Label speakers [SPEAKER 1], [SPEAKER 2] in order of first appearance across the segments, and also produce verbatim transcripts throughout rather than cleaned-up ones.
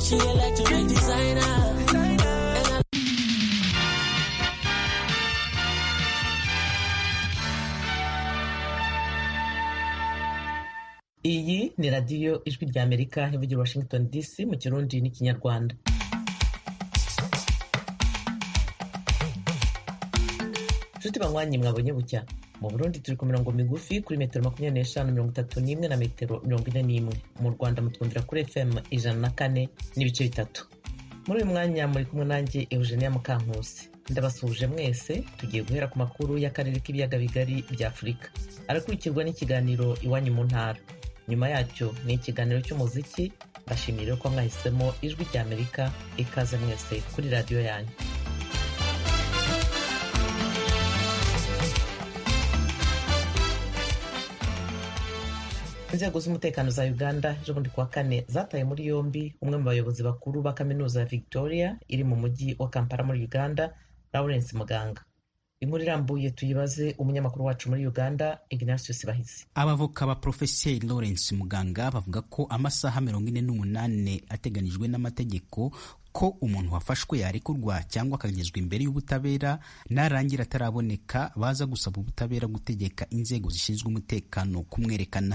[SPEAKER 1] she like to make designer.
[SPEAKER 2] Iyi ni radiyo ijwi rya Amerika ivugira Washington D C mu Kirundi n'Ikinyarwanda. Nshuti banywanyi mwabonye bucya. Mu Burundi turi ku mirongo migufi kuri metero makumyabiri n'eshanu mirongo itatu n'imwe na metero mirongo ine n'imwe. Mu Rwanda mutwumvira kuri F M ijana na kane n'ibice bitatu. Muri uyu mwanya muri kumwe nanjye Eugenia Mukankusi. Ndabasuhuje mwese, tugiye guhera ku makuru y'akarere k'ibiyaga bigari bya Afurika. Arakurikirwa n'ikiganiro Iwanyu mu ntara. Nyuma yacyo ni ikiganiro cy'umuziki. Bashimire ko mwahisemo ijwi rya Amerika. Ikaze mwese kuri radiyo yanyu. Inzego z'umutekano za Uganda ejo bundi kuwa kane zataye muri yombi umwe mu bayobozi bakuru ba kaminuza ya Victoria iri mu mujyi wa Kampala muri Uganda, Lawrence Muganga. Inkuru irambuye tuyibaze umunyamakuru wacu muri Uganda, Ignatius Bahizi.
[SPEAKER 3] Abavoka ba Professor Lawrence Muganga bavuga ko amasaha mirongo ine n'umunane ateganijwe n'amategeko ko umuntu wafashwe yarekurwa cyangwa akagezwa imbere y'ubutabera, narangira ataraboneka baza gusaba ubutabera gutegeka inzego zishinzwe umutekano kumwerekana.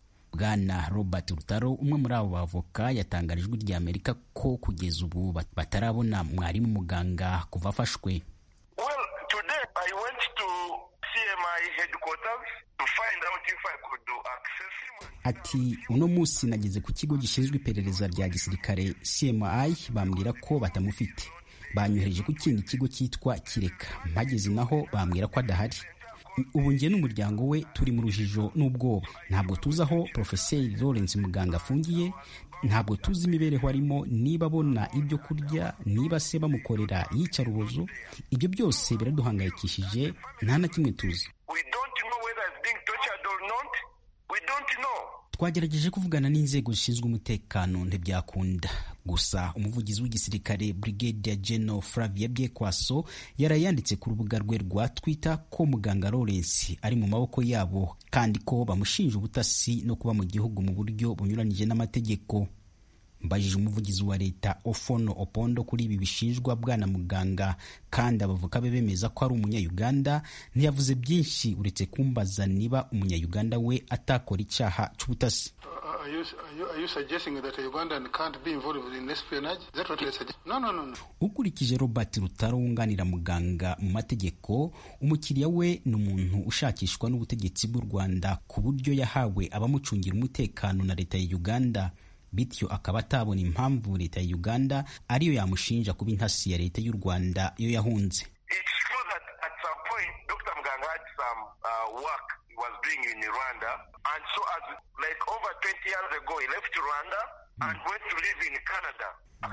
[SPEAKER 3] Bwana Robert Rutaro, umwe muri abo bavoka, yatangarijwe rya Amerika ko kugeza ubu batarabona mwarimu Muganga kuva afashwe.
[SPEAKER 4] Well, today I went to C M I headquarters to find out if I could do access him.
[SPEAKER 3] Ati uno munsi nageze ku kigo gishinzwe iperereza rya gisirikare C M I, bambwira ko batamufite. Banyohereje ku kindi kigo cyitwa Kireka. Mpageze naho bambwira ko adahari. Ubu ngiye n'umuryango we turi mu rujijo n'ubwoba. Ntabwo tuzi aho Professor Lawrence Muganga afungiye, ntabwo tuzi imibereho arimo, niba abona ibyo kurya, niba se bamukorera iyicarubozo. Ibyo byose biraduhangayikishije, nta na kimwe tuzi.
[SPEAKER 4] We don't know whether it's being tortured or not. We don't know.
[SPEAKER 3] Twagerageje kuvugana n'inzego zishinzwe umutekano ntibyakunda. Gusa umuvugizi w'igisirikare Brigadier General Flavia Byekwaso yarayanditse ku rubuga rwe rwa Twitter ko Muganga Lawrence ari mu maboko yabo kandi ko bamushinja ubutasi no kuba mu gihugu mu buryo bunyuranyije n'amategeko. Mbajije umuvugizi wa leta Ofono Opondo kuri ibi bishinjwa Bwana Muganga kandi abavoka be bemeza ko ari umunya-Uganda, ntiyavuze byinshi uretse kumbaza niba umunya-Uganda we atakora icyaha cy'ubutasi.
[SPEAKER 5] Are you, are, you, are you suggesting that a Ugandan can't be involved in espionage? Is that what you're suggesting? No, no, no, no.
[SPEAKER 3] Ukurikije Robert Rutaro wunganira Muganga mu mategeko, umukiriya we ni umuntu ushakishwa n'ubutegetsi bw'u Rwanda ku buryo yahawe abamucungira umutekano na leta ya Uganda, bityo akaba atabona impamvu leta ya Uganda ariyo yamushinja kuba intasi ya leta y'u Rwanda iyo yahunze.
[SPEAKER 4] It's true that at some point Doctor Muganga had some uh, work he was doing in Rwanda, and so as like over twenty years ago he left Rwanda and went to live in Canada.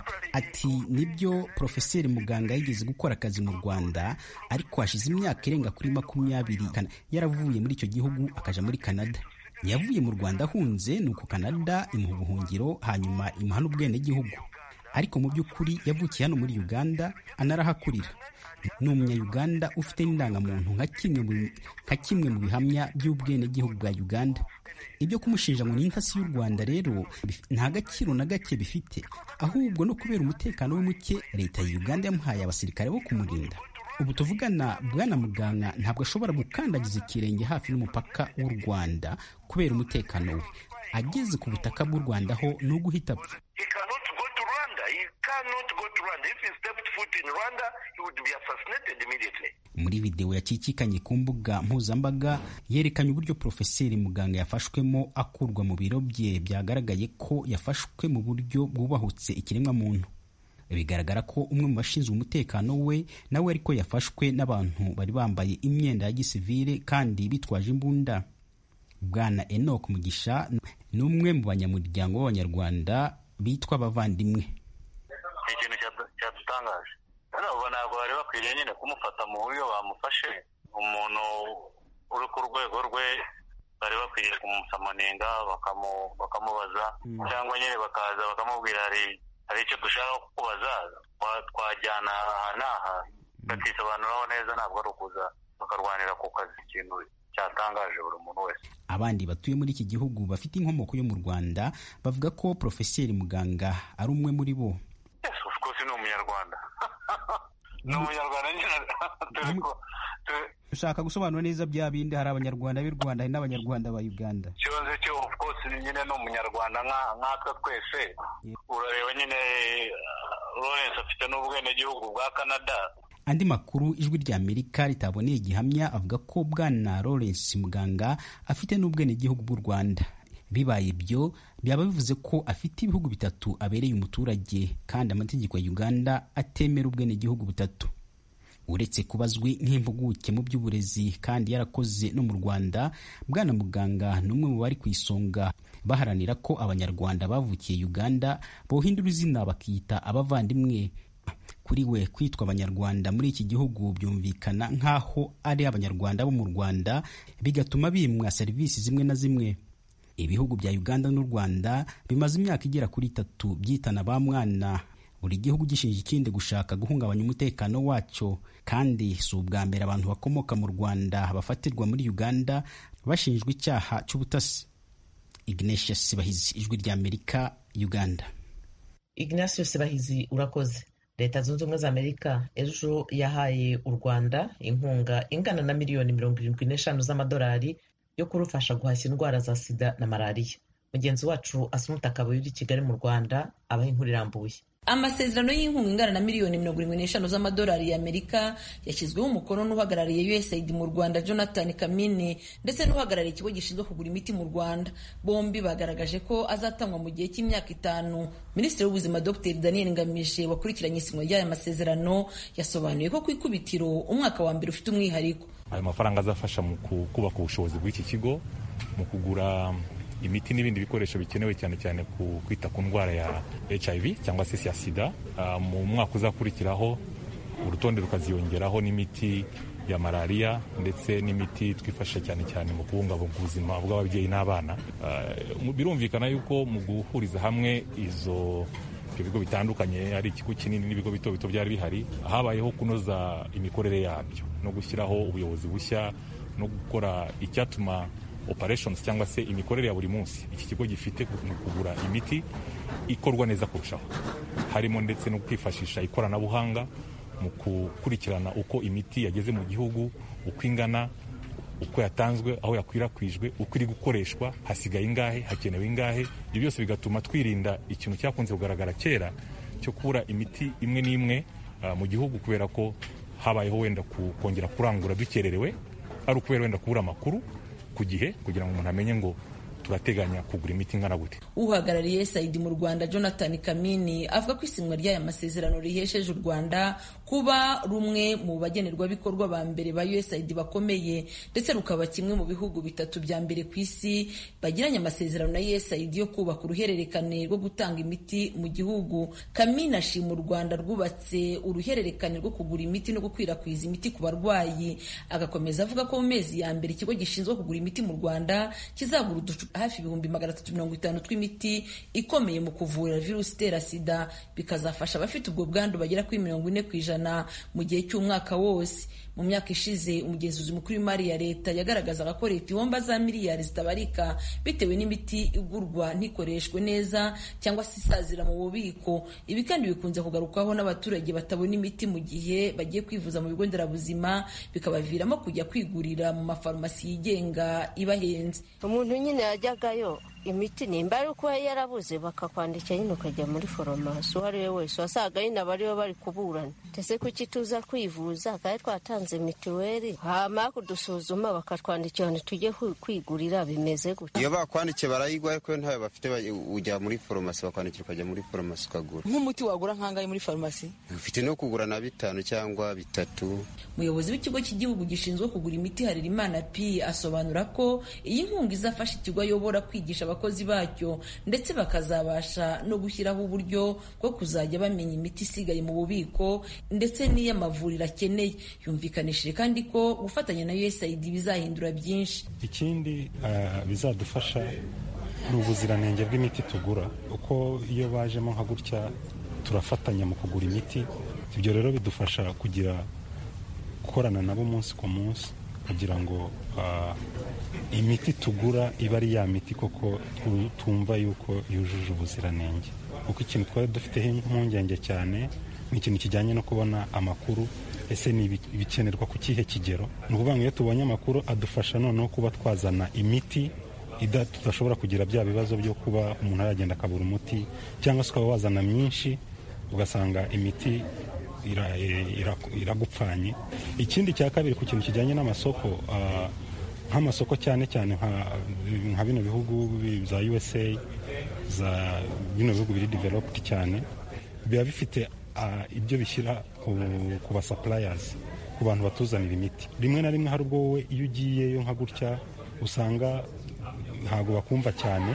[SPEAKER 3] Ati nibyo Professor Muganga yigeze gukora akazi mu Rwanda, ariko hashize imyaka irenga kuri makumyabiri yaravuye muri icyo gihugu akaja muri Canada. Yavuye mu Rwanda ahunze, nuko Canada imuha ubuhungiro, hanyuma imuha n'ubwene gihugu. Ariko mu by'ukuri yavukiye hano muri Uganda, anarahakurira. Ni umunya-Uganda ufite n'indangamuntu nka kimwe mu nka kimwe mu bihamya by'ubwene gihugu bwa Uganda. Ibyo kumushinja ngo ni intasi y'u Rwanda rero nta gaciro na gake bifite, ahubwo no kubera umutekano w'umuke leta ya Uganda yamuhaye abasirikare bo kumurinda. Ubu tuvugana Bwana Muganga ntabwo ashobora gukandagiza ikirenge hafi n'umupaka w'u Rwanda kubera umutekano we. Ageze ku butaka bw'u Rwanda ho no guhita apfa.
[SPEAKER 4] He cannot go to Rwanda. He cannot go to Rwanda. If he stepped foot in Rwanda, he would be assassinated immediately.
[SPEAKER 3] Muri video yakikikanye ku mbuga mpuzambaga yerekanye uburyo Professor Muganga yafashwemo akurwa mu biro bye, byagaragaye ko yafashwe mu buryo bwubahutse ikiremwa muntu. Bigaragara ko umwe mu bashinzwe umutekano we nawe ariko yafashwe n'abantu bari bambaye imyenda ya gisivile kandi bitwaje imbunda. Bwana Enoch Mugisha ni umwe mu banyamuryango b'Abanyarwanda bitwa abavandimwe.
[SPEAKER 6] Ikintu cyadutangaje nabo ntabwo bari bakwiriye nyine kumufata mu buryo bamufashe. Umuntu uri ku rwego rwe bari bakwiriye kumusamanenga bakamubaza, cyangwa nyine bakaza bakamubwira hari hari icyo dushaka kukubaza, twajyana aha n'aha, bakisobanuraho neza, ntabwo ari ukuza bakarwanira ku kazi. Ikintu cyatangaje buri muntu wese.
[SPEAKER 3] Abandi batuye muri iki gihugu bafite inkomoko yo mu Rwanda bavuga ko Profeseri Muganga ari umwe muri bo.
[SPEAKER 6] Yes, of course ni umunyarwanda. Ni umunyarwanda nyine.
[SPEAKER 3] Ushaka gusobanura neza bya bindi hari abanyarwanda b'u Rwanda hari n'abanyarwanda ba Uganda.
[SPEAKER 6] Kibazo cyo of course nyine no umunyarwanda nkatwe twese. Urareba nyine Lawrence afite n'ubwene gihugu bwa Canada.
[SPEAKER 3] Andi makuru ijwi rya Amerika ritaboneye gihamya avuga ko bwana Lawrence Muganga afite n'ubwene gihugu bw'u Rwanda. Bibaye ibyo byaba bivuze ko afite ibihugu bitatu abereye umuturage kandi amategeko ya Uganda atemera ubwene gihugu butatu. Uretse kubazwi nk'impuguke mu by'uburezi kandi yarakoze no mu Rwanda, bwana Muganga n'umwe mu bari ku isonga baharanira ko abanyarwanda bavukiye Uganda bohindura izina bakiyita abavandimwe. Kuri we kwitwa abanyarwanda muri iki gihugu byumvikana nk'aho ari abanyarwanda bo mu Rwanda, bigatuma bimwa serivisi zimwe na zimwe. Ibihugu bya Uganda n'u Rwanda bimaze imyaka igera kuri itatu byitana ba mwana, buri gihugu gishinja ikindi gushaka guhungabanya umutekano wacyo, kandi si ubwa mbere abantu bakomoka mu Rwanda bafatirwa muri Uganda bashinjwa icyaha cy'ubutasi. Ignatius Sibahizi, ijwi rya Amerika, Uganda.
[SPEAKER 2] Ignatius Sibahizi, urakoze. Leta Zunze Ubumwe za Amerika ejo yahaye u Rwanda inkunga ingana na miliyoni mirongo irindwi n'eshanu z'amadolari yo kurufasha guhashya indwara za sida na malariya. Mugenzi wacu Asumuta Kabuye uri Kigali mu Rwanda abaha inkuru irambuye.
[SPEAKER 7] Amasezerano y'inkunga ingana na miliyoni mirongo irindwi n'eshanu z'amadolari y'Amerika yashyizweho umukono n'uhagarariye U S A I D mu Rwanda Jonathan Kamini ndetse n'uhagarariye ikigo gishinzwe kugura imiti mu Rwanda. Bombi bagaragaje ko azatangwa mu gihe cy'imyaka itanu. Minisitiri w'Ubuzima Dr Daniel Ngamije wakurikiranye isinywa ry'aya masezerano yasobanuye ko ku ikubitiro umwaka wa mbere ufite umwihariko.
[SPEAKER 8] Ayo mafaranga azafasha mu kubaka ubushobozi bw'iki kigo mu kugura imiti n'ibindi bikoresho bikenewe cyane cyane ku kwita ku ndwara ya H I V cyangwa se ya sida. Uh, mu mwaka uzakurikiraho urutonde rukaziyongeraho n'imiti ya malariya ndetse n'imiti twifashisha cyane cyane mu kubungabunga ubuzima bw'ababyeyi n'abana. Uh, birumvikana yuko mu guhuriza hamwe izo ibigo bitandukanye ari ikigo kinini n'ibigo bito bito byari bihari, habayeho kunoza imikorere yabyo no gushyiraho ubuyobozi bushya no gukora icyatuma operations cyangwa se imikorere ya buri munsi iki kigo gifite kugura imiti ikorwa neza kurushaho, harimo ndetse no kwifashisha ikoranabuhanga mu gukurikirana uko imiti yageze mu gihugu, uko ingana, uko yatanzwe, aho yakwirakwijwe, uko iri gukoreshwa, hasigaye ingahe, hakenewe ingahe. Ibyo byose bigatuma twirinda ikintu cyakunze kugaragara kera cyo kubura imiti imwe n'imwe uh, mu gihugu kubera ko habayeho wenda kongera kurangura dukererewe, ari ukubera wenda kubura amakuru ku gihe kugira ngo umuntu amenye ngo turateganya kugura imiti ingana gute.
[SPEAKER 7] Uhagarariye U S A I D mu Rwanda Jonathan Kamini avuga ko isinywa ry'aya masezerano rihesheje u Rwanda kuba rumwe mu bagenerwabikorwa ba mbere ba U S A I D bakomeye ndetse rukaba kimwe mu bihugu bitatu bya mbere ku isi bagiranye amasezerano na U S A I D yo kubaka uruhererekane rwo gutanga imiti mu gihugu. Kamini ashima u Rwanda rwubatse uruhererekane rwo kugura imiti no gukwirakwiza imiti ku barwayi, agakomeza avuga ko mu mezi ya mbere ikigo gishinzwe kugura imiti mu Rwanda kizagura uducupa hafi ibihumbi magana atatu mirongo itanu tw'imiti ikomeye mu kuvura virusi itera sida, bikazafasha abafite ubwo bwandu bagera kuri mirongo ine ku ijana mu gihe cy'umwaka wose. Mu myaka ishize umugenzuzi mukuru w'imari ya leta yagaragazaga ko leta ihomba za miliyari zitabarika bitewe n'imiti igurwa ntikoreshwe neza cyangwa se isazira mu bubiko. Ibi kandi bikunze kugarukwaho n'abaturage batabona imiti mu gihe bagiye kwivuza mu bigo nderabuzima, bikabaviramo kujya kwigurira mu mafarumasi yigenga ibahenze.
[SPEAKER 9] Umuntu nyine yajyagayo imiti nimba ari uko yarabuze bakakwandikira nyine ukajya muri farumasi uwo ari we wese wasaga nyine abariyo bari kuburana. Ese kuki tuza kwivuza kandi twatanze mituweli hama kudusuzuma bakatwandikira ngo tujye kwigurira bimeze gute?
[SPEAKER 10] Iyo bakwandikiye barayigwa ariko ntayo bafite ujya muri farumasi bakwandikira ukajya muri farumasi ukagura.
[SPEAKER 7] Nk'umuti wagura nkangahe muri farumasi?
[SPEAKER 10] Ufite no kugura na bitanu cyangwa bitatu.
[SPEAKER 7] Umuyobozi w'ikigo cy'igihugu gishinzwe kugura imiti Harerimana P asobanura ko iyi nkunga izafasha ikigo ayobora kwigisha abakozi bacyo ndetse bakazabasha no gushyiraho uburyo bwo kuzajya bamenya imiti isigaye mu bubiko ndetse n'iy'amavuriro akeneye. Yumvikanishije kandi ko gufatanya na U S A I D bizahindura byinshi.
[SPEAKER 8] Ikindi uh, bizadufasha ni ubuziranenge bw'imiti tugura, uko iyo bajemo nka gutya turafatanya mu kugura imiti. Ibyo rero bidufasha kugira gukorana nabo umunsi ku munsi
[SPEAKER 11] kugira ngo uh, imiti tugura iba ari ya miti koko tumva yuko yujuje ubuziranenge. Kuko ikintu twari dufiteho impungenge cyane ni ikintu kijyanye no kubona amakuru, ese ni ibikenerwa ku kihe kigero. Ni ukuvuga ngo iyo tubonye amakuru adufasha noneho kuba twazana imiti tudashobora kugira bya bibazo byo kuba umuntu aragenda akabura umuti, cyangwa se ukaba wazana myinshi ugasanga imiti iragupfanye. Ikindi cya kabiri ku kintu kijyanye n'amasoko, nk'amasoko cyane cyane nka bino bihugu za U S A, za bino bihugu biri developed cyane, biba bifite ibyo bishyira ku ba suppliers, ku bantu batuzanira imiti. Rimwe na rimwe hari ubwo wowe iyo ugiyeyo nka gutya usanga ntabwo bakumva cyane,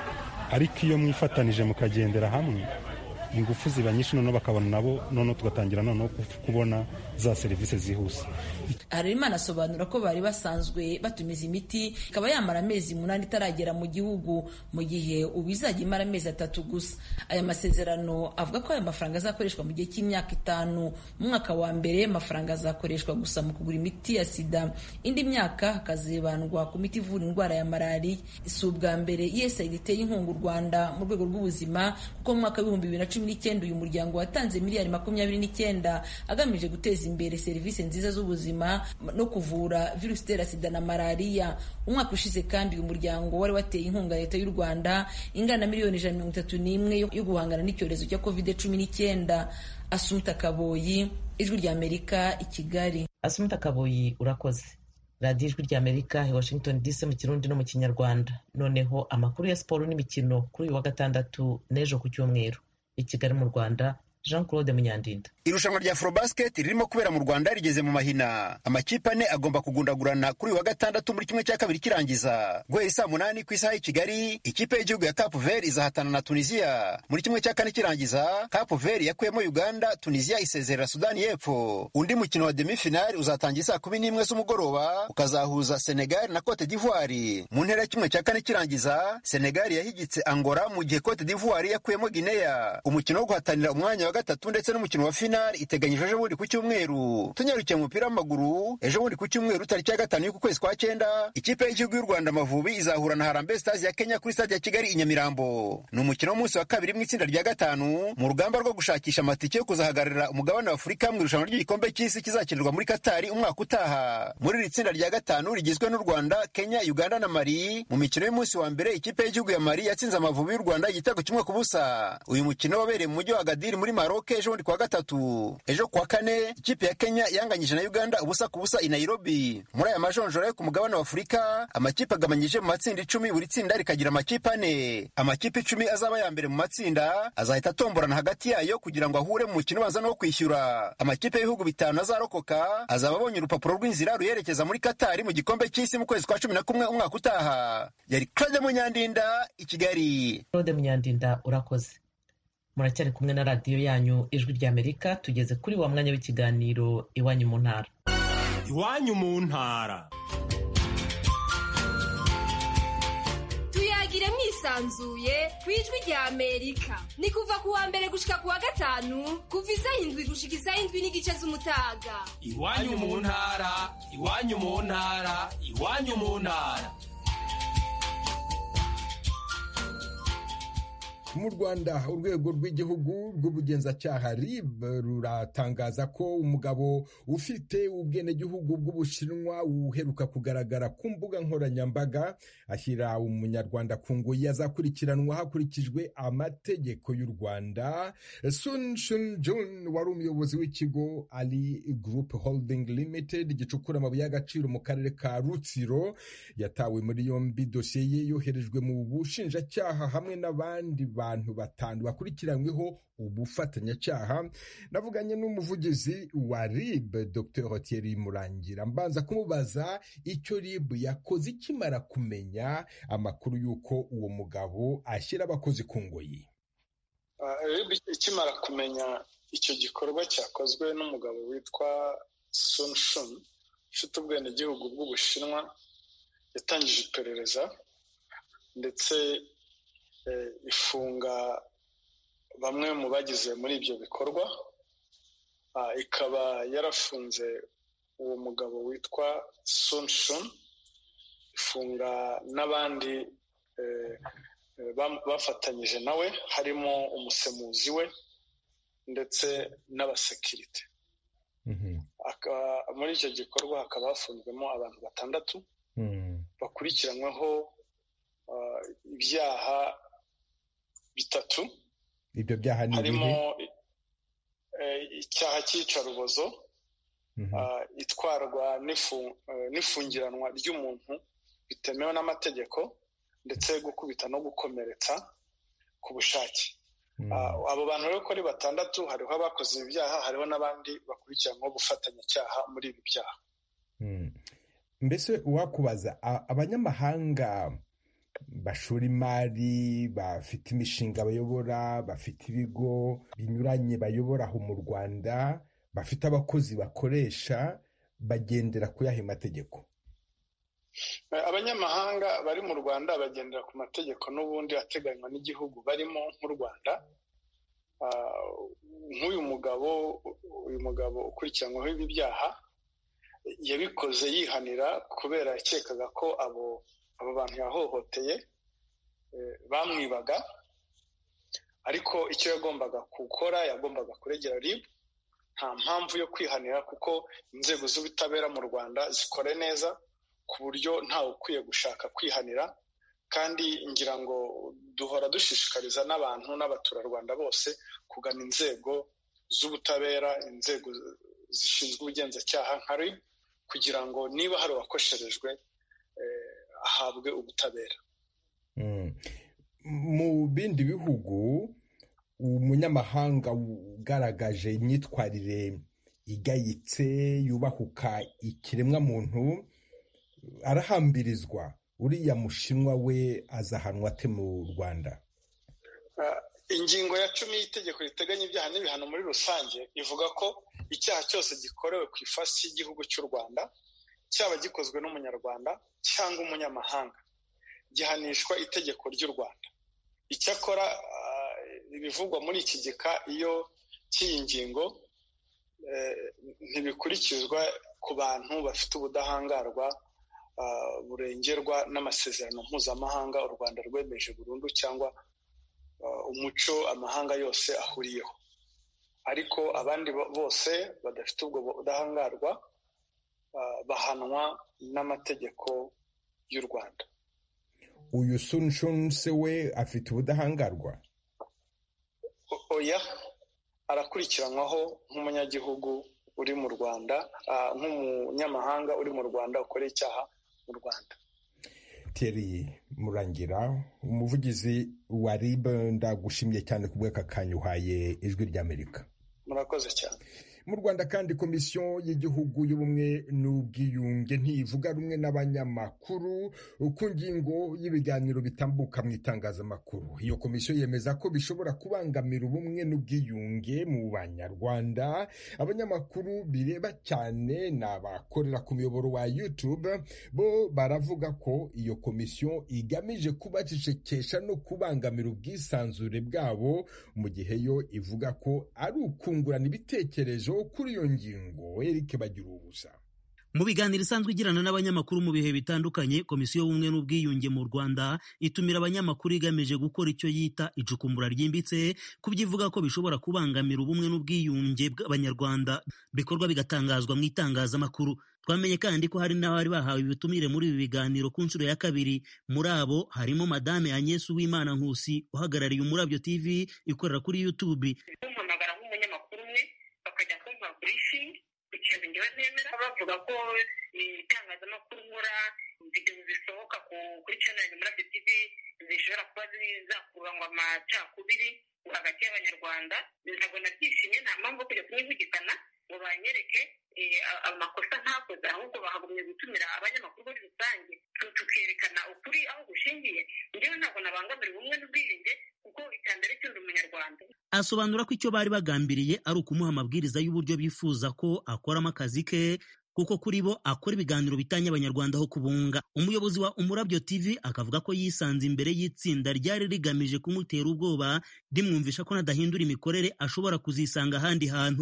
[SPEAKER 11] ariko iyo mwifatanije mukagendera hamwe ingufu ziba nyinshi, noneho bakabona nabo, noneho tugatangira noneho kubona za serivisi zihuse.
[SPEAKER 7] Harerimana asobanura ko bari basanzwe batumiza imiti ikaba yamara amezi umunani itaragera mu gihugu, mu gihe ubu izajya imara amezi atatu gusa. Aya masezerano avuga ko aya mafaranga azakoreshwa mu gihe cy'imyaka itanu. Mu mwaka wa mbere amafaranga azakoreshwa gusa mu kugura imiti ya sida, indi myaka hakazibandwa ku miti ivura indwara ya malariya. Si ubwa mbere U S A I D iteye inkunga u Rwanda mu rwego rw'ubuzima, kuko mu mwaka w'ibihumbi bibiri na cumi n'icyenda uyu muryango watanze miliyari makumyabiri n'icyenda agamije guteza imbere serivisi nziza z'ubuzima no kuvura virusi itera sida na malariya. Umwaka ushize kandi uyu muryango wari wateye inkunga leta y'u Rwanda ingana na miliyoni ijana na mirongo itatu n'imwe yo guhangana n'icyorezo cya covid cumi n'icyenda. Asumta Kaboyi, Ijwi ry'Amerika, i Kigali.
[SPEAKER 2] Asumta Kaboyi, urakoze. Radiyo Ijwi ry'Amerika i Washington D C mu Kirundi no mu Kinyarwanda. Noneho amakuru ya siporo n'imikino kuri uyu wa gatandatu n'ejo ku cyumweru. I Kigali mu Rwanda, Jean Claude Munyandinda.
[SPEAKER 12] Irushanwa rya Afrobasket ririmo kubera mu Rwanda rigeze mu mahina. Amakipe ane agomba kugundagurana kuri wa gatandatu muri kimwe cya kabiri kirangiza. Guhera saa munani ku isaha y'i Kigali, ikipe y'igihugu ya Cape Verde izahatana na Tunisia. Muri kimwe cya kane kirangiza, Cape Verde yakuyemo Uganda, Tunisia isezerera Sudani y'Epfo. Undi mukino wa demi-finale uzatangira saa kumi n'imwe z'umugoroba, ukazahuza Senegal na Cote d'Ivoire. Mu ntera kimwe cya kane kirangiza, Senegal yahigitse Angola mu gihe Cote d'Ivoire yakuyemo Guinea. Umukino wo guhatanira umwanya wa gatatu ndetse n'umukino wa finale iteganyijwe ejo bundi ku cyumweru. Tunyarukiye mu mupira w'amaguru, ejo bundi ku cyumweru tariki ya gatanu y'uku kwezi kwa cyenda, ikipe y'igihugu y'u Rwanda Amavubi izahura na Harambee Stars ya Kenya kuri stade ya Kigali i Nyamirambo. Ni umukino w'umunsi wa kabiri mu itsinda rya gatanu mu rugamba rwo gushakisha amatike yo kuzahagararira umugabane wa Afurika mu irushanwa ry'igikombe cy'isi kizakinirwa muri Qatar umwaka utaha. Muri iri tsinda rya gatanu rigizwe n'u Rwanda, Kenya, Uganda na Mali. Mu mikino y'umunsi wa mbere, ikipe y'igihugu ya Mali yatsinze Amavubi y'u Rwanda igitego kimwe ku busa. Uyu mukino wabereye mu mujyi wa Agadir muri Maroc ejo bundi kwa gatatu. Ejo kwa kane, ikipe ya Kenya yanganyije na Uganda ubusa ku busa i Nairobi. Muri aya majonjora yo ku mugabane wa Afurika, amakipe agabanyije mu matsinda icumi, buri tsinda rikagira amakipe ane. Amakipe icumi azaba ya mbere mu matsinda azahita atomborana hagati yayo kugira ngo ahure mu mukino ubanza no kwishyura. Amakipe y'ibihugu bitanu azarokoka azaba abonye urupapuro rw'inzira ruyerekeza muri Qatar mu gikombe cy'isi mu kwezi kwa cumi na kumwe umwaka utaha. Yari Claude Munyandinda, i Kigali.
[SPEAKER 2] Claude Munyandinda, urakoze. Muracyari kumwe na radiyo yanyu Ijwi ry'Amerika. Tugeze kuri wa mwanya w'ikiganiro Iwanyu mu Ntara.
[SPEAKER 13] Iwanyu mu Ntara.
[SPEAKER 14] Tuyagire mwisanzuye ku Ijwi ry'Amerika. Ni kuva ku wa mbere gushika ku wa gatanu, kuva isaha indwi gushika isaha indwi n'igice z'umutaga.
[SPEAKER 13] Iwanyu mu Ntara, Iwanyu mu Ntara, Iwanyu mu Ntara.
[SPEAKER 15] Mu Rwanda, urwego rw'igihugu rw'ubugenzacyaha R I B ruratangaza ko umugabo ufite ubwenegihugu bw'Ubushinwa uheruka kugaragara ku mbuga nkoranyambaga ashyira umunyarwanda ku ngoyi azakurikiranwa hakurikijwe amategeko y'u Rwanda. Sun Shun Jun wari umuyobozi w'ikigo Ali Group Holding Limited gicukura amabuye y'agaciro mu karere ka Rutsiro yatawe muri yombi. Dosiye ye yoherejwe mu bushinjacyaha hamwe n'abandi abantu batanu bakurikiranyweho ubufatanyacyaha. Navuganye n'umuvugizi wa R I B Docteur Thierry Murangira mbanza kumubaza icyo R I B yakoze ikimara kumenya amakuru y'uko uwo mugabo ashyira abakozi ku ngoyi.
[SPEAKER 5] R I B ikimara kumenya icyo gikorwa cyakozwe n'umugabo witwa Sun Shun ufite ubwenegihugu bw'Ubushinwa, yatangije iperereza ndetse ifunga bamwe mu bagize muri ibyo bikorwa, ikaba yarafunze
[SPEAKER 16] uwo mugabo witwa Sonshon, ifunga n'abandi bafatanyije nawe harimo umusemuzi we ndetse n'abasekirite. Muri icyo gikorwa hakaba hafunzwemo abantu batandatu bakurikiranyweho ibyaha bitatu.
[SPEAKER 15] Ibyo byaha ni
[SPEAKER 16] harimo icyaha cy'iyicarubozo, itwarwa n'ifungiranwa ry'umuntu bitemewe n'amategeko, ndetse gukubita no gukomeretsa ku bushake. Abo bantu rero ko ari batandatu, hariho abakoze ibi byaha, hariho n'abandi bakurikiranyweho gufatanyacyaha muri ibi byaha.
[SPEAKER 15] Mbese uwakubaza, abanyamahanga bashora imari, bafite imishinga bayobora, bafite ibigo binyuranye bayobora aho mu Rwanda, bafite abakozi bakoresha, bagendera ku yahe mategeko?
[SPEAKER 16] Abanyamahanga bari mu Rwanda bagendera ku mategeko n'ubundi ateganywa n'igihugu barimo nk'u Rwanda. Nk'uyu mugabo uyu mugabo ukurikiranyweho ibi byaha yabikoze yihanira kubera yakekaga ko abo abo bantu yahohoteye bamwibaga, ariko icyo yagombaga gukora yagombaga kuregera R I B. Nta mpamvu yo kwihanira kuko inzego z'ubutabera mu Rwanda zikore neza ku buryo ntawe ukwiye gushaka kwihanira, kandi ngira ngo duhora dushishikariza n'abantu n'abaturarwanda bose kugana inzego z'ubutabera, inzego zishinzwe ubugenzacyaha nka R I B, kugira ngo niba hari uwakosherejwe ahabwe ubutabera.
[SPEAKER 15] Mu bindi bihugu umunyamahanga ugaragaje imyitwarire igayitse yubahuka ikiremwa muntu arahambirizwa. Uriya mushinwa we azahanwa ate mu Rwanda?
[SPEAKER 16] Ingingo ya cumi y'itegeko riteganya ibyaha n'ibihano muri rusange ivuga ko icyaha cyose gikorewe ku ifasi y'igihugu cy'u Rwanda, cyaba gikozwe n'umunyarwanda cyangwa umunyamahanga, gihanishwa itegeko ry'u Rwanda. Icyakora ibivugwa muri iki gika iyo cy'iyi ngingo ntibikurikizwa ku bantu bafite ubudahangarwa burengerwa n'amasezerano mpuzamahanga u Rwanda rwemeje burundu cyangwa umuco amahanga yose ahuriyeho. Ariko abandi bose badafite ubwo budahangarwa bahanwa n'amategeko y'u Rwanda.
[SPEAKER 15] Uyu Sonshon se we afite ubudahangarwa?
[SPEAKER 16] Oya, arakurikiranwaho nk'umunyagihugu uri mu Rwanda, nk'umunyamahanga uri mu Rwanda ukoreye icyaha mu Rwanda.
[SPEAKER 15] Thierry Murangira, umuvugizi wa R I B, ndagushimye cyane ku bw'aka kanya uhaye Ijwi ry'Amerika.
[SPEAKER 16] Murakoze cyane.
[SPEAKER 15] Mu Rwanda kandi komisiyo y'igihugu y'ubumwe n'ubwiyunge ntivuga rumwe n'abanyamakuru ku ngingo y'ibiganiro bitambuka mu itangazamakuru. Iyo komisiyo yemeza ko bishobora kubangamira ubumwe n'ubwiyunge mu Banyarwanda. Abanyamakuru bireba cyane n'abakorera ku muyoboro wa YouTube bo baravuga ko iyo komisiyo igamije kubacecekesha no kubangamira ubwisanzure bwabo, mu gihe yo ivuga ko ari ukungurana ibitekerezo kuri iyo ngingo. Eric Bagira ubusa.
[SPEAKER 17] Mu biganiro isanzwe igirana n'abanyamakuru mu bihe bitandukanye, komisiyo y'ubumwe n'ubwiyunge mu Rwanda itumira abanyamakuru igamije gukora icyo yita icukumbura ryimbitse ku byivuga ko bishobora kubangamira ubumwe n'ubwiyunge bw'Abanyarwanda, bikorwa bigatangazwa mu itangazamakuru. Twamenye kandi ko hari n'abari bahawe ibitumire muri ibi biganiro ku nshuro ya kabiri. Muri abo harimo Madame Agnes Uwimana Nkusi uhagarariye Umurabyo T V ikorera kuri YouTube.
[SPEAKER 18] Ikintu ngewe nemera bavuga ko itangazamakuru nkora video zisohoka kuri channel ya Umurabyo T V zishobora kuba zizakurangwa amacakubiri hagati y'Abanyarwanda. Ntabwo nabyishimye, nta mpamvu yo kujya kunyivugikana ngo banyereke amakosa ntakoze, ahubwo bahagumye gutumira abanyamakuru muri rusange tukerekana ukuri aho gushingiye. Ngewe ntabwo nabangamira ubumwe n'ubwiyunge kuko icyambere cy'undi Umunyarwanda.
[SPEAKER 17] Asobanura ko icyo bari bagambiriye ari ukumuha amabwiriza y'uburyo bifuza ko akoramo akazi ke, kuko kuri bo akora ibiganiro bitanye Abanyarwanda aho kubunga. Umuyobozi wa Umurabyo T V akavuga ko yisanze imbere y'itsinda ryari rigamije kumutera ubwoba rimwumvisha ko nadahindura imikorere ashobora kuzisanga ahandi hantu.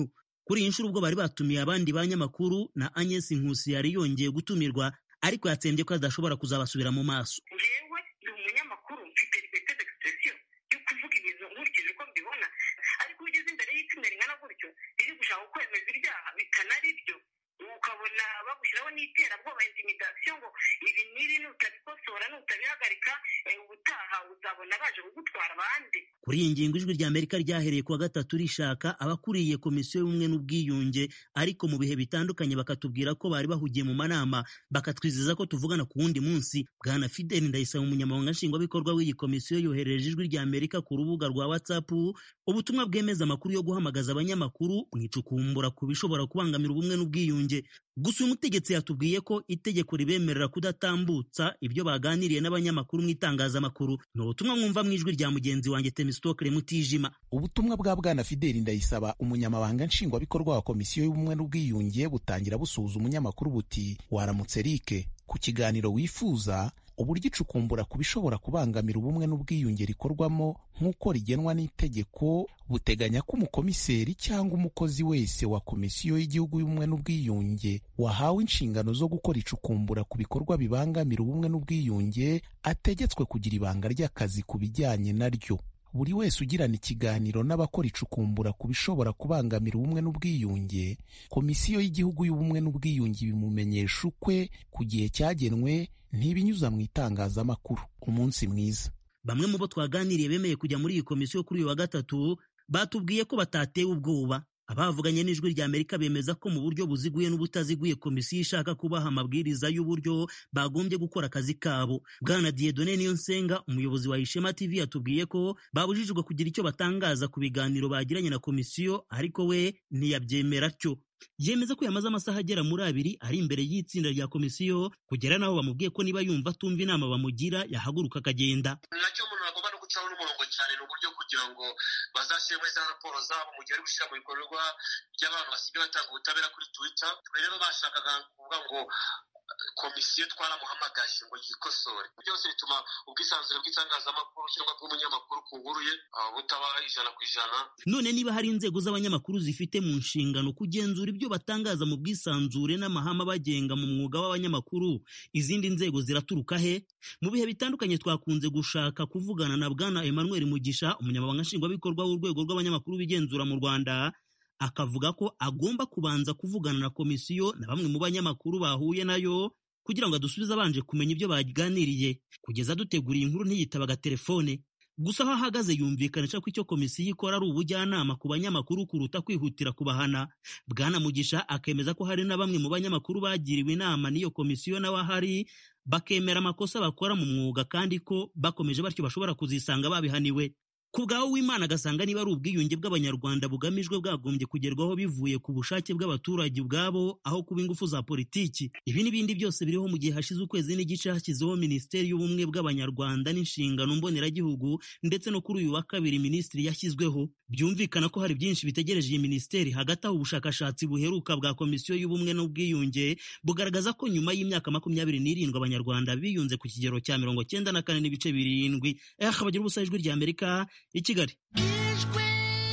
[SPEAKER 17] kuri iyi nshuro ubwo bari batumiye abandi banyamakuru na Agnes Nkusi yari yongeye gutumirwa ariko yatsembye ko adashobora kuzabasubira mu maso.
[SPEAKER 18] Jewe ndi umunyamakuru mfite liberté d'expression yo kuvuga ibintu nkurikije uko mbibona, ariko ugeze imbere y'itsinda ringana gutyo riri gushaka kwemeza ibyaha bikanari byo, ukabona bagushyiraho n'iterabwoba intimidation ngo ibi n'ibi nutabikosora nutabihagarika ubutaha uzabona baje kugutwara abandi.
[SPEAKER 17] Kuri iyi ngingo ijwi rya Amerika ryahereye kuwa gatatu rishaka abakuriye komisiyo y'ubumwe n'ubwiyunge, ariko mu bihe bitandukanye bakatubwira ko bari bahugiye mu manama, bakatwizeza ko tuvugana ku wundi munsi. Bwana Fidel Ndayisaba, umunyamabanga nshingwabikorwa w'iyi komisiyo, yoherereje ijwi rya Amerika ku rubuga rwa WhatsApp ubutumwa bwemeza amakuru yo guhamagaza abanyamakuru mu icukumbura ku bishobora kubangamira ubumwe n'ubwiyunge. Gusa uyu mutegetsi yatubwiye ko itegeko ribemerera kudatambutsa ibyo baganiriye n'abanyamakuru mu itangazamakuru. Ni ubutumwa mwumva mu ijwi rya mugenzi wanjye Temistokle Mutijima.
[SPEAKER 19] Ubutumwa bwa Bwana Fidel Ndayisaba, umunyamabanga nshingwabikorwa wa komisiyo y'ubumwe n'ubwiyunge, butangira busuhuza umunyamakuru buti waramutse Eric, ku kiganiro wifuza uburyo icukumbura ku bishobora kubangamira ubumwe n'ubwiyunge rikorwamo nk'uko rigenwa n'itegeko, buteganya ko umukomiseri cyangwa umukozi wese wa komisiyo y'igihugu y'ubumwe n'ubwiyunge wahawe inshingano zo gukora icukumbura ku bikorwa bibangamira ubumwe n'ubwiyunge ategetswe kugira ibanga ry'akazi ku bijyanye naryo. Buri wese ugirana ikiganiro n'abakora icukumbura ku bishobora kubangamira ubumwe n'ubwiyunge, komisiyo y'igihugu y'ubumwe n'ubwiyunge bimumenyesha ukwe ku gihe cyagenwe, ntibinyuza mu itangazamakuru. Umunsi mwiza.
[SPEAKER 17] Bamwe mu bo twaganiriye bemeye kujya muri iyi komisiyo kuri uyu wa gatatu batubwiye ko batatewe ubwoba. Abavuganye n'ijwi rya Amerika bemeza ko mu buryo buziguye n'ubutaziguye komisiyo ishaka kubaha amabwiriza y'uburyo bagombye gukora akazi kabo. Bwana Dieudonné Niyonsenga, umuyobozi wa Ishema T V, yatubwiye ko babujijwe kugira icyo batangaza ku biganiro bagiranye na komisiyo, ariko we ntiyabyemera cyo. Yemeza ko yamaze amasaha agera muri abiri ari imbere y'itsinda rya komisiyo, kugera naho bamubwiye ko niba yumva atumva inama bamugira yahaguruka akagenda.
[SPEAKER 20] Nacyo umuntu agomba no gucaho n'umurongo cyane ni uburyo kugira ngo bazashyire muri za raporo zabo mu gihe bari gushyira mu bikorwa by'abantu basigaye batanga ubutabera kuri Twitter. Twe rero bashakaga kuvuga ngo komisiyo twaramuhamagaje ngo yikosore. Byose bituma ubwisanzure bw'itangazamakuru cyangwa bw'umunyamakuru ku nkuru ye butaba ijana ku ijana.
[SPEAKER 17] None niba hari inzego z'abanyamakuru zifite mu nshingano kugenzura ibyo batangaza mu bwisanzure n'amahame bagenga mu mwuga w'abanyamakuru, izindi nzego ziraturuka he? Mu bihe bitandukanye twakunze gushaka kuvugana na Bwana Emmanuel Mugisha, umunyamabanga nshingwabikorwa w'urwego rw'abanyamakuru bigenzura mu Rwanda, akavuga ko agomba kubanza kuvugana na komisiyo na bamwe mu banyamakuru bahuye nayo kugira ngo adusubize abanje kumenya ibyo baganiriye. Kugeza duteguriye inkuru ntiyitabaga telefone. Gusa aho ahagaze yumvikanisha ko icyo komisiyo ikora ari ubujyanama ku banyamakuru kuruta kwihutira kubahana. Bwana Mugisha akemeza ko hari na bamwe mu banyamakuru bagiriwe inama n'iyo komisiyo nawe ahari, bakemera amakosa bakora mu mwuga kandi ko bakomeje batyo bashobora kuzisanga babihaniwe. Ku bwawe Uwimana agasanga niba ari ubwiyunge bw'abanyarwanda bugamijwe bwagombye kugerwaho bivuye ku bushake bw'abaturage ubwabo aho kuba ingufu za politiki. Ibi n'ibindi byose biriho mu gihe hashize ukwezi n'igice hashyizeho Minisiteri y'Ubumwe bw'Abanyarwanda n'inshingano mboneragihugu, ndetse no kuri uyu wa kabiri minisitiri yashyizweho. Byumvikana ko hari byinshi bitegereje iyi minisiteri. Hagati aho ubushakashatsi buheruka bwa komisiyo y'ubumwe n'ubwiyunge bugaragaza ko nyuma y'imyaka makumyabiri n'irindwi abanyarwanda biyunze ku kigero cya mirongo cyenda na kane n'ibice birindwi. Eh, bagira ubusa ijwi rya Amerika i Kigali.
[SPEAKER 21] Ijwi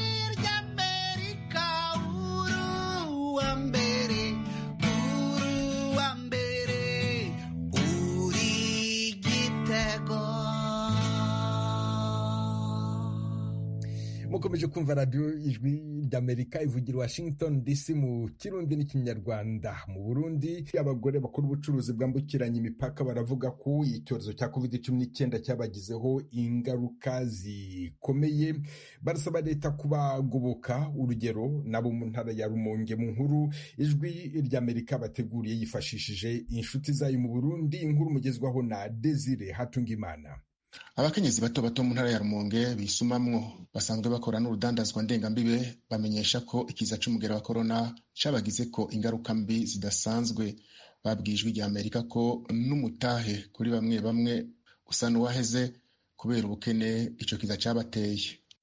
[SPEAKER 21] ry'Amerika, uru wa mbere, uru wa mbere, uri Gitego.
[SPEAKER 15] Mukomeje kumva radio Ijwi ry'Amerika ivugira Washington D C mu Kirundi n'Ikinyarwanda. Mu Burundi abagore bakora ubucuruzi bwambukiranya imipaka baravuga ko icyorezo cya covid cumi n'icyenda cyabagizeho ingaruka zikomeye. Barasaba leta kubagoboka. Urugero nabo mu ntara ya Rumonge. Mu nkuru Ijwi ry'Amerika bateguriye yifashishije inshuti zayo mu Burundi, inkuru mugezwaho na Desire Hatungimana.
[SPEAKER 22] Abakenyezi bato bato mu ntara ya Rumonge bisumamwo basanzwe bakora n'urudandazwa ndengambibe bamenyesha ko ikiza c'umugera wa corona cabagize ko ingaruka mbi zidasanzwe. Babwijwe rya Amerika ko n'umutahe kuri bamwe bamwe usa n'uwaheze kubera ubukene ico kiza cabateye.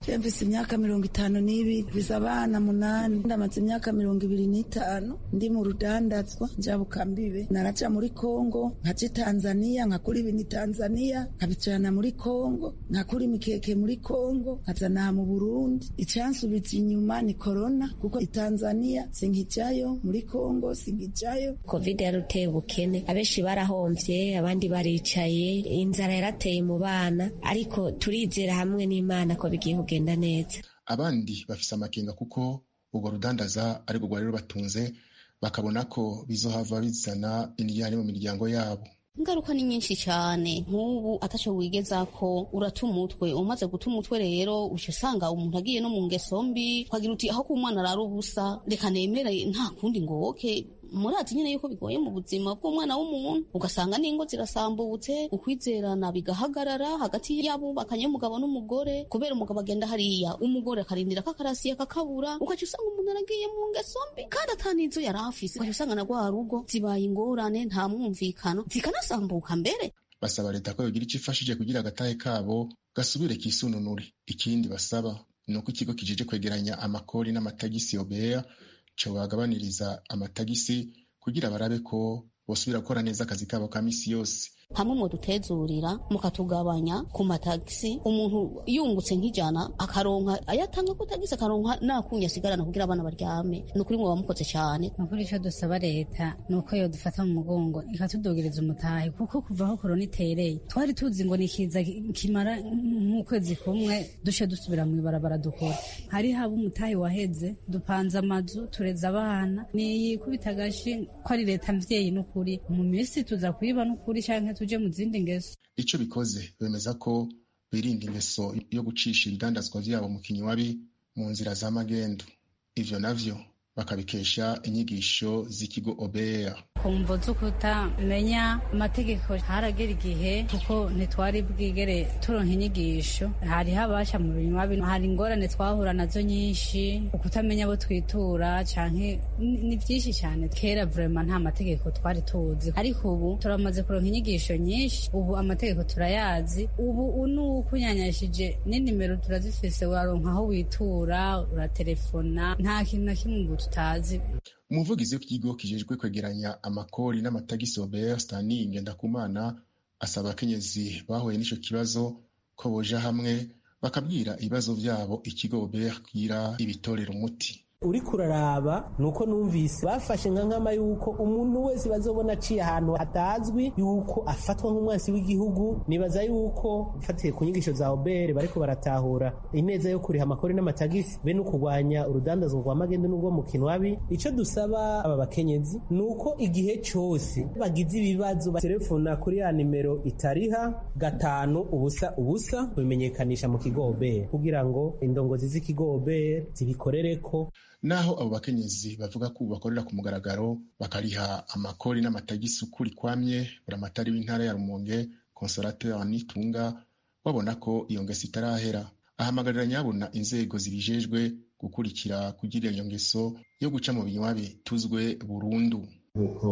[SPEAKER 1] mfise imyaka mirongo itanu n'ibiri mfise abana munani ndamaze imyaka mirongo ibiri n'itanu ndi mu rudandazwa njabukambibe naraja muri Kongo nkaja Tanzania nkakura ibintu Tanzania nkabijana muri Kongo nkakura imikeke muri Kongo nkazana mu Burundi icansubiza inyuma ni corona kuko i Tanzania sinkijayo muri Kongo sinkijayo.
[SPEAKER 4] Covid yaruteye ubukene abenshi barahomvye abandi baricaye inzara yarateye mu bana ariko turizera hamwe n'Imana ko bigiye kugenda neza.
[SPEAKER 22] Abandi bafise amakenga kuko ubwo rudandaza ariko rwari rubatunze bakabona ko bizohava bizana indiyane mu miryango yabo.
[SPEAKER 23] Ingaruka ni nyinshi cyane nk'ubu ataco wigeza ko urata umutwe umaze guta umutwe rero uca usanga umuntu agiye no mu ngeso mbi kwagira uti aho ku mwana arara ubusa reka nemere nta kundi ngo woke murazi nyine yuko bigoye mu buzima bw'umwana w'umuntu ugasanga n'ingo zirasambutse ukwizerana bigahagarara hagati y'abubakanye umugabo n'umugore kubera umugabo agenda hariya umugore akarindira ko akarasiye kakabura ugaca usanga umuntu aragiye mu ngeso mbi kandi atanizo yari afise ugaca usanga na rwa rugo zibaye ingorane nta mwumvikano zikanasambuka mbere.
[SPEAKER 22] Basaba leta ko yogira ico ifashije kugira agatahe kabo gasubire kisununure. Ikindi basaba ni uko ikigo kijeje kwegeranya amakori n'amatagisi O B E A co bagabaniriza amatagisi kugira barabe ko bosubira gukora neza akazi kabo ka misi yose.
[SPEAKER 23] Hamwe mu dutezurira mukatugabanya ku matagisi umuntu yungutse nk'ijana akaronka ayatanga ku tagisi akaronka nakunya sigarana kugira abana baryame nukuri mwe bamukoze cyane.
[SPEAKER 24] Nukuri ico dusaba leta nuko yo dufata mu mugongo ikatudogereza umutahe kuko kuva aho korona itereye twari tuzi ngo nikiza kimara nk'ukwezi kumwe dushe dusubira mu ibarabara dukora hari haba umutahe waheze dupanze amazu tureza abana ni kubitagashi ko ari leta mvyeyi nukuri mu minsi tuza kuyiba nukuri canke tuje mu zindi ngeso.
[SPEAKER 22] Ico bikoze bemeza ko birinda ingeso yo gucisha ibidandazwa vyabo mu kinywabi mu nzira za magendo. Ivyo navyo bakabikesha inyigisho z'ikigo O B E A.
[SPEAKER 24] Kumvo zukuta menya amategeko haragera igihe kuko ntitwari bwigere turonka inyigisho hari habasha mu binywabi hari ingorane twahura nazo nyinshi ukutamenya abo twitura canke ni vyinshi cyane kera vraiment nta mategeko twari tuzi ariko ubu turamaze kuronka inyigisho nyinshi ubu amategeko turayazi ubu unukunyanyashije n'inimero turazifise waronka aho witura uratelefona nta kintu na kimwe tutazi.
[SPEAKER 22] Umuvugizi w'ikigo kijejwe kwegeranya amakori n'amatagisi O B E A Stanley Ngendakumana asaba abakenyezi bahuye n'ico kibazo ko boja hamwe bakabwira ibibazo vyabo ikigo O B E A kugira ibitorera umuti.
[SPEAKER 25] uri kuraraba nuko numvise bafashe nka nkama yuko umuntu wese bazobona aciye ahantu hatazwi yuko afatwa nk'umwansi w'igihugu. Nibaza yuko ufatiye ku nyigisho za Obere bariko baratahura ineza yo kuriha amakori n'amatagisi be no kurwanya urudandazwa rwa magendo n'ubwo mu kinwabi. Ico dusaba aba bakenyezi nuko igihe cyose bagize ibibazo baterefona kuri ya nimero itariha gatanu ubusa ubusa bimenyekanisha mu kigo Obere kugira ngo indongozi z'ikigo Obere zibikorereko.
[SPEAKER 22] Naho abo bakenyezi bavuga ko bakorera ku mugaragaro bakariha amakori n'amatagisi ukuri kwamye, buramatari w'intara ya Rumonge Consolateur Nitunga babona ko iyo ngeso itarahera. Ahamagarira nyabona inzego zibijejwe gukurikira kugira iyo ngeso yo guca mu binywabi tuzwe burundu.
[SPEAKER 26] Nkuko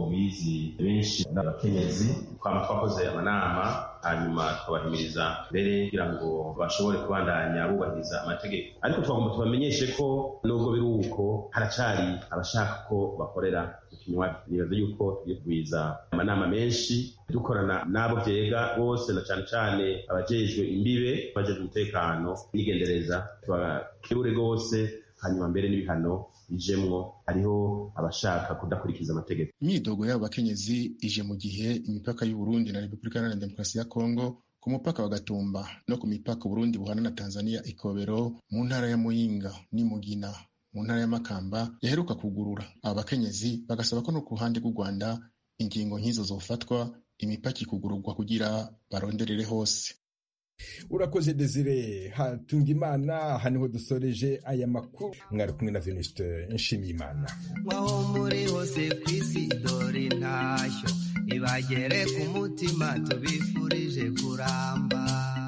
[SPEAKER 26] ubizi benshi n'abakenyezi twama twakoze amanama hanyuma twabahimiriza mbere kugira ngo bashobore kubandanya bubahiriza amategeko, ariko twagomba tubamenyeshe ko nubwo biri uko haracari abashaka ko bakorera ku kinywabi. Nibaza yuko tugiye kugwiza amanama menshi dukorana n'abo vyega bose na cane cane abajejwe imbibe abajejwe umutekano n'igendereza, tubakebure rwose hanyuma mbere n'ibihano bijemwo. Hariho abashaka kudakurikiza amategeko.
[SPEAKER 22] Imyidogo y'abo bakenyezi ije mu gihe imipaka y'u Burundi na Repubulika Iharanira Demokarasi ya Kongo ku mupaka wa Gatumba no ku mipaka Burundi buhana na Tanzania Ikobero mu ntara ya Muyinga n'Imugina mu ntara ya Makamba yaheruka kugurura. Abo bakenyezi bagasaba ko no ku ruhande rw'u Rwanda ingingo nk'izo zofatwa imipaka ikugururwa kugira baronderere hose.
[SPEAKER 15] Urakoze Desire Hatungimana. Aha niho dusoreje aya makuru. Mwari kumwe na Venuste Nshimiyimana.
[SPEAKER 21] Mwaho muri hose kwisi dore ntashyo ibagere ku mutima tubifurije kuramba.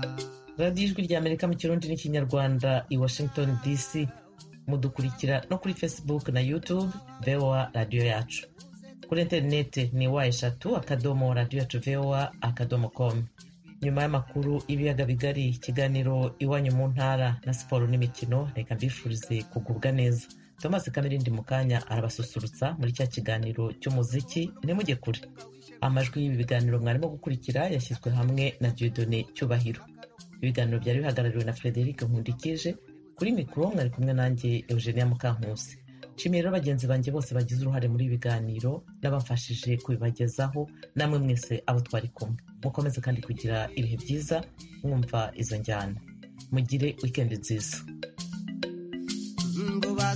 [SPEAKER 2] Radio Ijwi rya Amerika mu Kirundi n'Ikinyarwanda i Washington D C. Mudukurikira no kuri Facebook na YouTube V O A Radio Yacu. Kuri interineti ni wa eshatu akadomo radio yacu V O A akadomo com. nyuma y'amakuru y'ibiyaga bigari, ikiganiro iwanyu mu ntara na siporo n'imikino, reka mbifurize kugubwa neza. Thomas Kamirindi mu kanya arabasusurutsa muri cya kiganiro cy'umuziki, ntimujye kure. Amajwi y'ibi biganiro mwarimo gukurikira yashyizwe hamwe na Dieudonné Cyubahiro. Ibiganiro byari bihagarariwe na Frederic Nkundikije, kuri mikoro mwari kumwe nanjye Eugenia Mukankusi. Nshimiye rero bagenzi banjye bose bagize uruhare muri ibi biganiro n'abamfashije kubibagezaho, namwe mwese abo twari kumwe. Mukomeze kandi kugira ibihe byiza mwumva izo njyana. Mugire weekend nziza.